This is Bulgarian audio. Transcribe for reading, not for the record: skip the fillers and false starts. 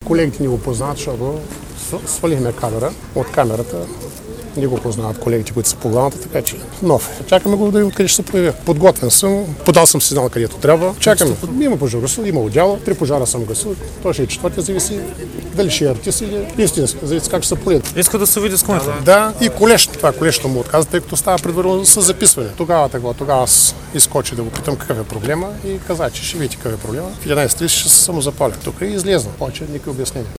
колегите ни го познават, защото свалихме камера от камерата. Не го познават колегите, които са по главната, така че нов. Чакаме го да видим къде ще се появи. Подготвен съм, подал съм сигнал където трябва. Чакаме. Има пожаргасил, има отдяла, 3 пожара съм гасил. Той ще е 4-ти, зависи дали ще е артист или истински, зависи как ще се полет. Иска да се види с конята. Да, и колешно. Това колешно му отказа, тъй като става предварително с записване. Тогава аз изкочи да го питам какъв е проблема и каза, че ще видите какъв е проблема. В 11:30 ще се самозапаля. Тук и излезна. Повече никакви обяснения.